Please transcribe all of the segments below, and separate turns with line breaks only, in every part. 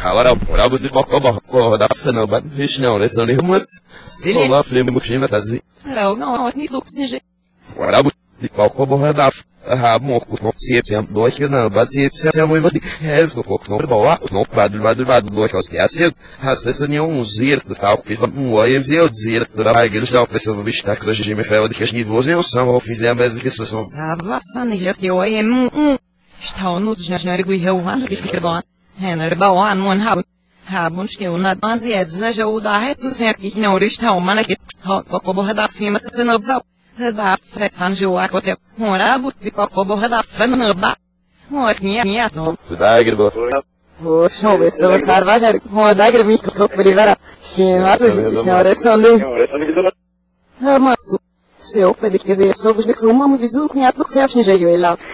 Agora, para você acordar falando, mas não, né? São nenhumas. Olá, filho, meu filho, tá assim.
Não, nem do que seja.
Agora, você acordar. Morco, se dois que não, mas se é muito no pouco não boa, não bado dois que assim, acessa nenhum zirto tal que oi eu dizer da igreja da pessoa vista que hoje me fala de que as níveis eu são oficiais que são
Sabasan e eu está no desnero e eu ando que fica bom. Bawan mon habun que uma dança é deseja o da Jesus é que não está o mana que como hada fima se não usar da fanjo a cote morabu tipo como hada fana ba motinha no
da igreja
o show é só salvajar da igreja me cooperar sim mas não é só mas se eu pedir que seja só os que uma me visu que do que se acha já eu lá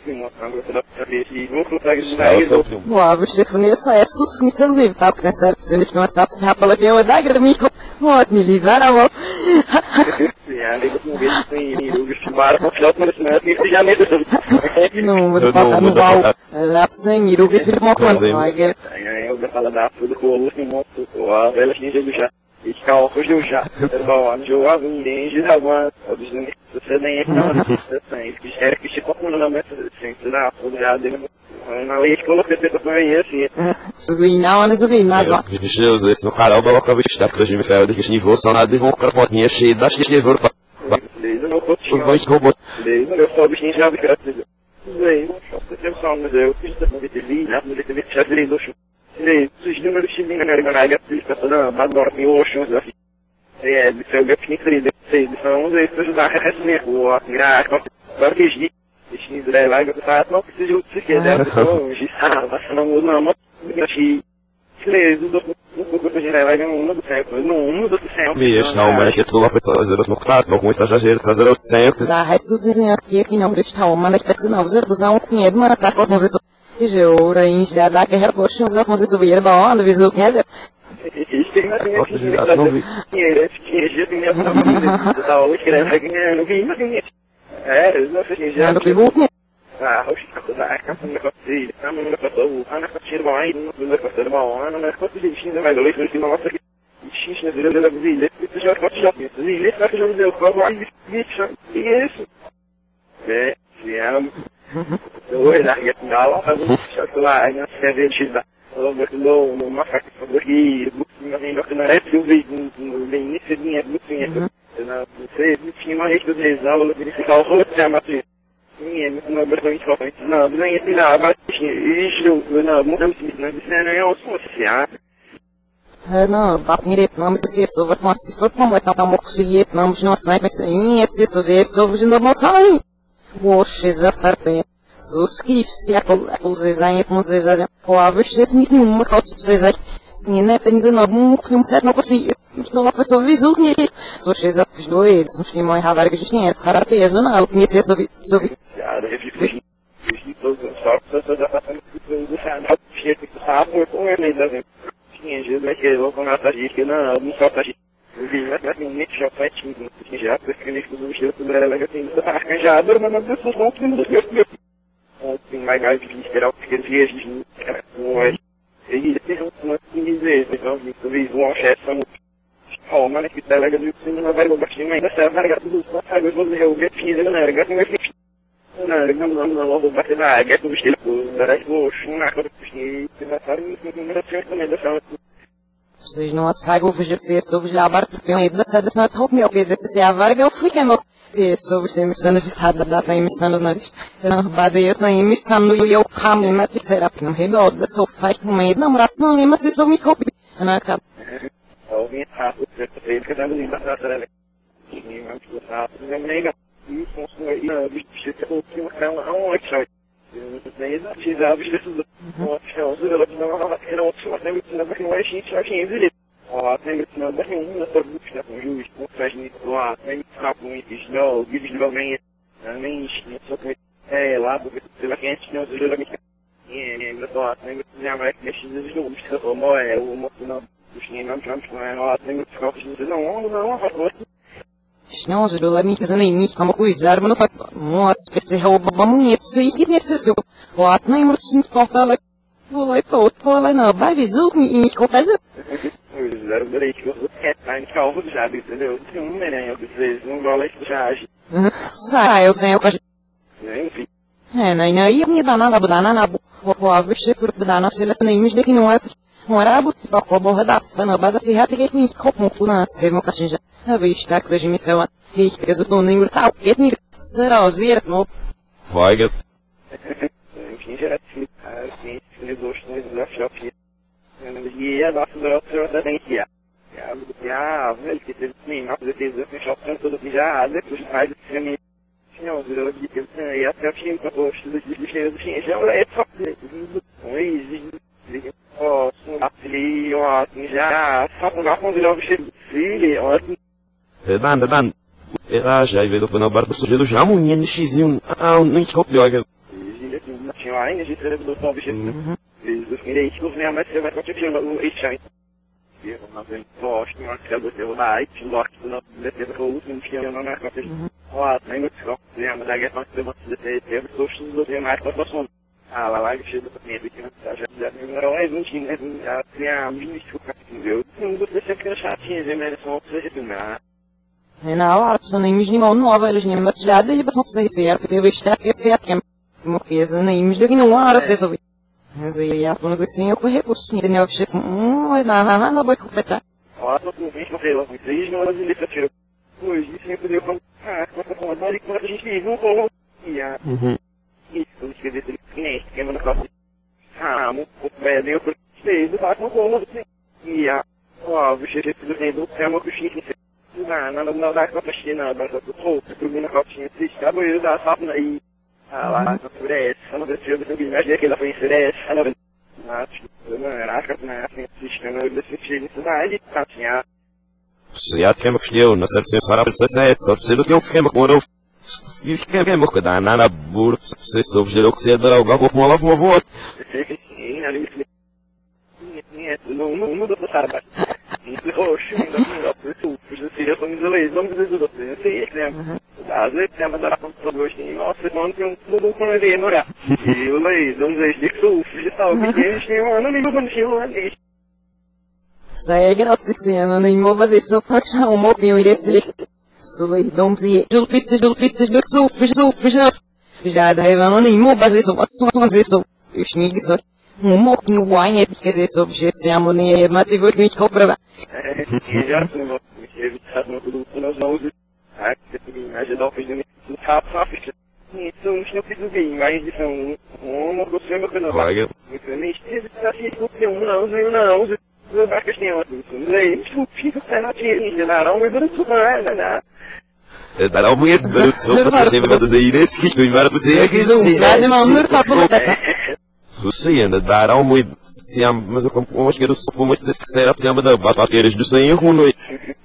Boa, você fornece essa sustentação livre, tá? Porque nessa época você não sabe se rapala que eu da igreja me me livrar a mão não, vou falar no bal lá sem ir o que ele mostra
eu vou falar da tudo com o último a velha gente do já e cal fugiu já bom eu a vim de Jaguar você nem é não que era que ficou com na mesa sempre lá já na escola que você conhece
subi mas ó
Jesus esse cara o que eu está que hoje me fala de que nível são nada de um carpotinha cheio das que nível
desde não pode desde eu só bichinho já vi desde você só mas eu fiz da TV na TV já virei do os números de minha pessoa bagor e o show assim é de seu definido são os esses da resme o tirar porque de Israel lá que tá não precisa se quer hoje mas não que
Wiesz, no, jak to łapy sobie rozmoknat, bo mój strażaciel za 0,100.
Da Jesus que não está uma na que não zero dos um com ele mas tá com você e eu ora em já da que reposto já com você subir da onda visu que é não, papinha não me se sobre com se for como tá tão conseguir não não sai mas sim é se sobre de não sai Oxe, zafarpe. Suski, se a coisa com vocês pode ser nenhuma coisa vocês sim né pensa não que não certo não consigo não pessoa visu que so cheza os dois os que mais ravar que tinha para peso não conhecer sobre
ja da heeft je niet zo zo dat dat de gaan shit ik ga voor ele da tinha jeito que eu com a que não só tá mas nem já faz que já porque ele ficou no estilo do ela que tem arranjado mas não pessoas não tem mais gás de esperar porque dias não é ele tem uma dizer então talvez um chefe oh mas que tá legal que não vai go baixinho ainda tá largado tudo só sabe vou ver o que fiz na largado não vou bater na água do estilo da vou na coisa que vai estar também da
vocês não sabem o que você sobre lá barco tem ainda essa top meu que desse a varga eu fui que não se sobre tem missão de da tem missão na não bada eu tenho missão eu caminho mas que será que não rebel da só faz com medo namoração mas se só me copia na capa
alguém rápido que tá ali na trás e não que tá mega e construir na bicho que eu tenho uma extra daí da cidade bicho do hotel do ela não era outro mas não é gente já tinha visto ó tem que não dar nenhuma sorbusta com juiz com faz nisso lá tem que ficar com isso não visivelmente nem só que é lá porque pela gente não se lembra e ainda só tem que já vai mexer nos juiz como é o não os nem não lá tem que ficar não
não se do mim que nem me como coisar mas não se percebe o babamento sei que necessário o atna muito sim papel Volei para outro, volei não, vai visão e coisa.
Os aeroportos que eu tá em calvo já, entendeu? Tem um neném, vocês não golam de charge.
Sai, eu sei, eu cacho.
Enfim.
não, ia me dar nada, vou avisar por dar na seleção, nem me daqui não é. Morava, tipo, a borra da fana, bada se rata que me copo com a serma cachinja. A vista que hoje me fala, e que eu tô nem tal, etni, será o zero, no.
Vai,
Enfim, já assim, eles gostam de desafio aqui. E a nossa doutora também que é. Velho, que teve nem nada de desafio, shopping todo que já, depois mais de filme. Não, eu digo, e até o fim, para os filhos, já é só. Já faculdade quando ele obteve filho, ótimo.
Dan. Já veio para o bar do sujeito já muito xizinho, não escopio agora.
Tinha ainda de ser do top objetivo. Eles querem que os minha você vai continuar o eixo. Eu não tenho posto, mas que eu vou dar aí, que logo não deve ter o último que eu não me aconteço. Ó, nem muito só. Minha mas daí quando você ter os do demais para passar. Ah, lá que chega para mim, que já não é 20, né? Já tem a minha chuca, entendeu? Não vou deixar que chatinha, já merece só você filmar.
Na hora, você nem me não nova, eles nem me tirada e passam para ser, porque eu estou aqui, você aqui. Porque nem me daqui não hora, você sabe. Mas aí a plana assim, eu corri por cima, né? Eu fiquei não vai completar.
Ó, tô com 20, não sei lá, 3 não, mas ele tirou. Hoje, sempre deu com a dor e quando a gente vive, não colou. E a... Isso, eu escrevi esse cliente, que é na costa. Muito velho, eu fez, eu tava com colou, e a... Ó, o bicho do dedo, é uma coxinha, não dá com a coxinha, não, dá com a coxinha, eu na coxinha, se acabou, eu dá sábado aí. Lá, sobre essa, não deixei de imaginar que ela foi inserir essa, não era assim, sistema de definição, tá, tinha.
Se já temos que eu, na certa senhora, precisa só precisa que eu fique com o e fiquei mesmo que dá nada burro, se sou gerou que se dar algo com ela vou voar.
Não muda para saber. Roxo, eu sou inglês, não precisa do você, sei que às vezes tem uma dar para todos e nossa, não tem tudo com ele não é. E o leis, não sei se sou, já sabe que eu não me consigo ali.
Sai graças que eu nem vou fazer só para achar um pouquinho de se solidão se eu preciso do que sou, já daí não nem vou fazer só eu esnigue só um pouquinho wine quer dizer sobre se a mulher mas eu vou me comprar.
Já não evitar no tudo nós não ajudar o filho de capa isso não precisa bem mas são uma coisa que não vai eu nem está se não eu acho que tem outro isso fica na tia não me dá tudo nada
dará muito só para ser mais esse que vai para você
que sabe mas não tá bom
você ainda dará muito se mas eu como acho que eu sou muito sincero se ama da bateres do sem erro noite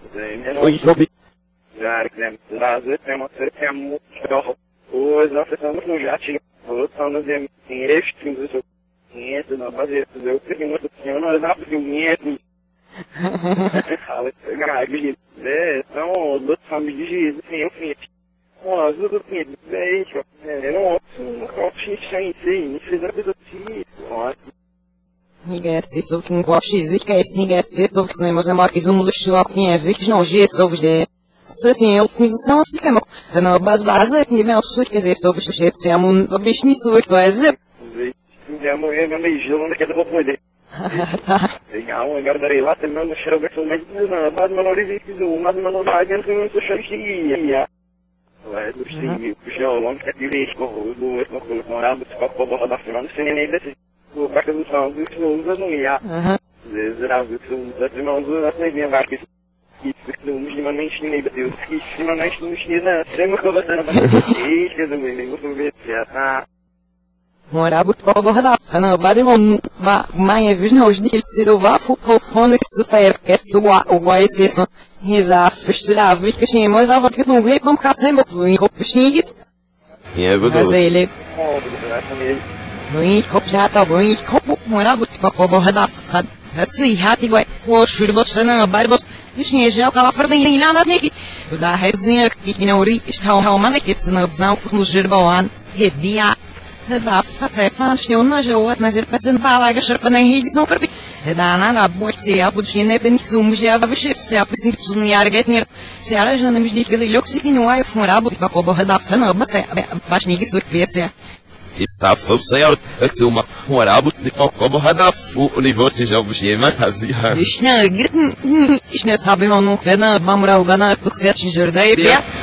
já que às vezes tem uma certa muito hoje nós estamos no jatinho estamos em este isso na base eu tenho muito não dá para dinheiro fala grave são duas famílias assim eu fiz ó tudo bem isso não coffee sem sim isso é tudo isso ó
Ninguém sou que gosta de que é ninguém sou que nem mais mais um luxo lá que é vix não je sou de se assim eu posição assim como na base que me acho que dizer sou de se é um bicho nisso que vai dizer
já morreu meu beijo não quer vou poder legal agora darei lá também no cheiro que mais na base menores que do mas não vai dentro não sou cheia vai do sim o chão longo que ele escorreu do escorreu morado só para botar da frente sem nem desse o barco do chão do usa não ia zerado do das mãos da minha barca isso minimamente nem bateu isso minimamente não tinha sem uma coisa isso que eu vou ver se tá
Morava para borda na base mãe viu os dias se do vafo com esse super que sua o vai ser só reza fechar vi que tinha mais dava que não veio como caçamba em copinhos
é verdade
mas ele no em copo já tá bom em copo morava para borda assim hati vai o churbo sana barbos tinha já aquela fardinha nada aqui da rezinha que não ri está uma que se não usam no gerboan redia Da facefa, știuna jăuat, nazir pe sunt bala, că șerpă ne-i sunt perbi. Da, na, boți, a puțin ne ben zum, și a vășit, se a păsit zum iar getnir. Se alege na mijdi că de loxi nu ai fumara, but pa cobo da fana, ba se pașnigi sur piese.
Issa fufsayar, exuma, morabu, de como hadaf, o universo já bushima, fazia.
Ishna, gritn, ishna sabe manu, kana, mamra ugana, tukset, jordai, pia.